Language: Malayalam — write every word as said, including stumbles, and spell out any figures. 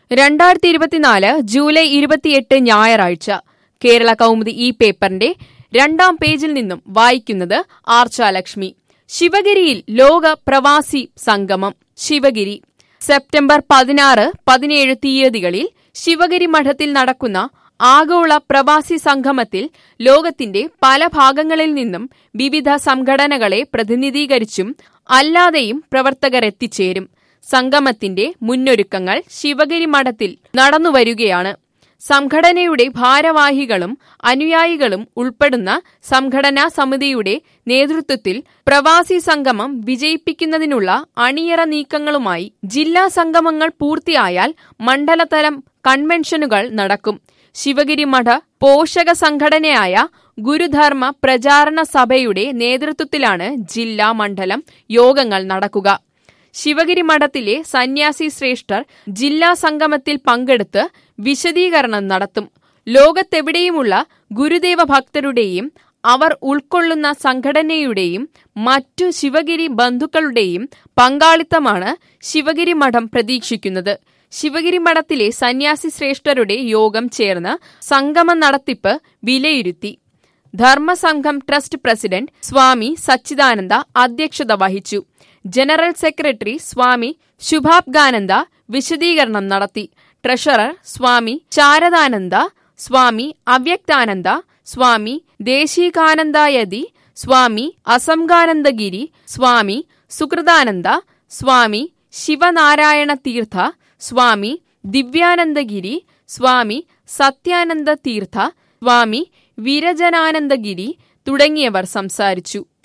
രണ്ടായിരത്തി ഇരുപത്തിനാല് ജൂലൈ ഇരുപത്തിയെട്ട് ഞായറാഴ്ച കേരള കൗമുദി ഈ പേപ്പറിന്റെ രണ്ടാം പേജിൽ നിന്നും വായിക്കുന്നത് ആർച്ചാലക്ഷ്മി. ശിവഗിരിയിൽ ലോക പ്രവാസി സംഗമം. ശിവഗിരി സെപ്റ്റംബർ പതിനാറ് പതിനേഴ് തീയതികളിൽ ശിവഗിരി മഠത്തിൽ നടക്കുന്ന ആഗോള പ്രവാസി സംഗമത്തിൽ ലോകത്തിന്റെ പല ഭാഗങ്ങളിൽ നിന്നും വിവിധ സംഘടനകളെ പ്രതിനിധീകരിച്ചും അല്ലാതെയും പ്രവർത്തകരെത്തിച്ചേരും. സംഗമത്തിന്റെ മുന്നൊരുക്കങ്ങൾ ശിവഗിരി മഠത്തിൽ നടന്നുവരികയാണ്. സംഘടനയുടെ ഭാരവാഹികളും അനുയായികളും ഉൾപ്പെടുന്ന സംഘടനാ സമിതിയുടെ നേതൃത്വത്തിൽ പ്രവാസി സംഗമം വിജയിപ്പിക്കുന്നതിനുള്ള അണിയറ നീക്കങ്ങളുമായി ജില്ലാ സംഗമങ്ങൾ പൂർത്തിയായാൽ മണ്ഡലതലം കൺവെൻഷനുകൾ നടക്കും. ശിവഗിരി മഠ പോഷക സംഘടനയായ ഗുരുധർമ്മ പ്രചാരണ സഭയുടെ നേതൃത്വത്തിലാണ് ജില്ലാ മണ്ഡലം യോഗങ്ങൾ നടക്കുക. ശിവഗിരി മഠത്തിലെ സന്യാസി ശ്രേഷ്ഠർ ജില്ലാ സംഗമത്തിൽ പങ്കെടുത്ത് വിശദീകരണം നടത്തും. ലോകത്തെവിടെയുമുള്ള ഗുരുദേവ ഭക്തരുടെയും അവർ ഉൾക്കൊള്ളുന്ന സംഘടനയുടെയും മറ്റു ശിവഗിരി ബന്ധുക്കളുടെയും പങ്കാളിത്തമാണ് ശിവഗിരി മഠം പ്രതീക്ഷിക്കുന്നത്. ശിവഗിരി മഠത്തിലെ സന്യാസി ശ്രേഷ്ഠരുടെ യോഗം ചേർന്ന് സംഗമ നടത്തിപ്പ് വിലയിരുത്തി. ധർമ്മസംഘം ട്രസ്റ്റ് പ്രസിഡന്റ് സ്വാമി സച്ചിദാനന്ദ അധ്യക്ഷത വഹിച്ചു. ജനറൽ സെക്രട്ടറി സ്വാമി ശുഭാബ്ഗാനന്ദ വിശദീകരണം നടത്തി. ട്രഷറർ സ്വാമി ശാരദാനന്ദ, സ്വാമി അവ്യക്താനന്ദ, സ്വാമി ദേശികാനന്ദയതി, സ്വാമി അസംഗാനന്ദഗിരി, സ്വാമി സുകൃതാനന്ദ, സ്വാമി ശിവനാരായണ തീർത്ഥ, സ്വാമി ദിവ്യാനന്ദഗിരി, സ്വാമി സത്യാനന്ദ തീർത്ഥ, സ്വാമി വിരജനാനന്ദഗിരി തുടങ്ങിയവർ സംസാരിച്ചു.